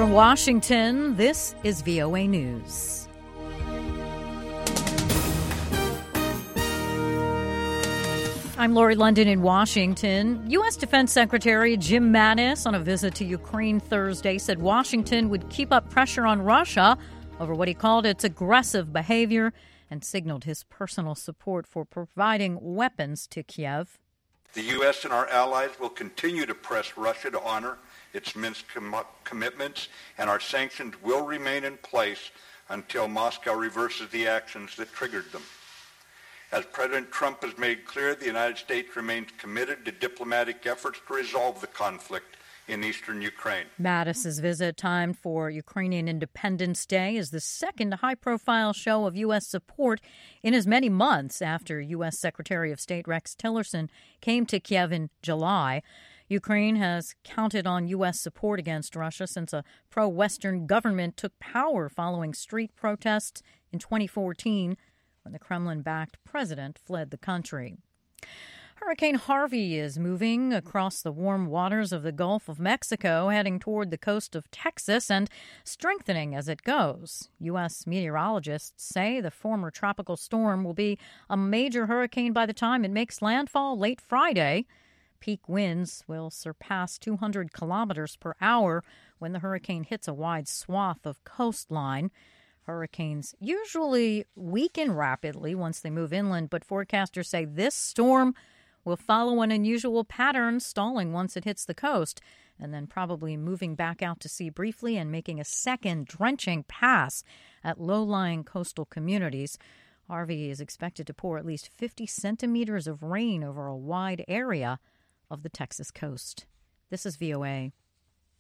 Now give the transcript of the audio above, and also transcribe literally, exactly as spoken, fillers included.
From Washington, this is V O A News. I'm Lori London in Washington. U S. Defense Secretary Jim Mattis, on a visit to Ukraine Thursday, said Washington would keep up pressure on Russia over what he called its aggressive behavior and signaled his personal support for providing weapons to Kiev. The U S and our allies will continue to press Russia to honor its Minsk com- commitments, and our sanctions will remain in place until Moscow reverses the actions that triggered them. As President Trump has made clear, the United States remains committed to diplomatic efforts to resolve the conflict in eastern Ukraine. Mattis's visit, timed for Ukrainian Independence Day, is the second high-profile show of U S support in as many months after U S. Secretary of State Rex Tillerson came to Kiev in July. Ukraine has counted on U S support against Russia since a pro-Western government took power following street protests in twenty fourteen when the Kremlin-backed president fled the country. Hurricane Harvey is moving across the warm waters of the Gulf of Mexico, heading toward the coast of Texas and strengthening as it goes. U S meteorologists say the former tropical storm will be a major hurricane by the time it makes landfall late Friday. Peak winds will surpass two hundred kilometers per hour when the hurricane hits a wide swath of coastline. Hurricanes usually weaken rapidly once they move inland, but forecasters say this storm will follow an unusual pattern, stalling once it hits the coast, and then probably moving back out to sea briefly and making a second drenching pass at low-lying coastal communities. Harvey is expected to pour at least fifty centimeters of rain over a wide area of the Texas coast. This is V O A.